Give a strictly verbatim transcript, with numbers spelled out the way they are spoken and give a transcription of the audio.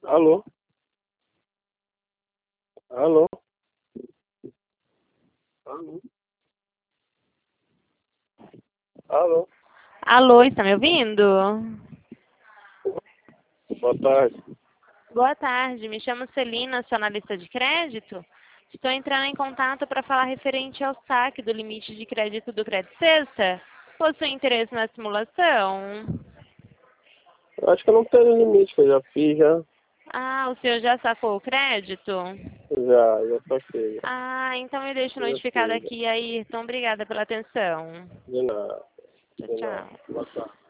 Alô? Alô? Alô? Alô? Alô, está me ouvindo? Boa tarde. Boa tarde, me chamo Celina, sou analista de crédito. Estou entrando em contato para falar referente ao saque do limite de crédito do Crédito Sexta. Possui interesse na simulação? Eu acho que eu não tenho limite, que eu já fiz, já. Ah, o senhor já sacou o crédito? Já, já passei. Ah, então me deixo Já notificado fiz. aqui, Ayrton. Obrigada pela atenção. De nada. Tchau, De nada. tchau. Boa tarde.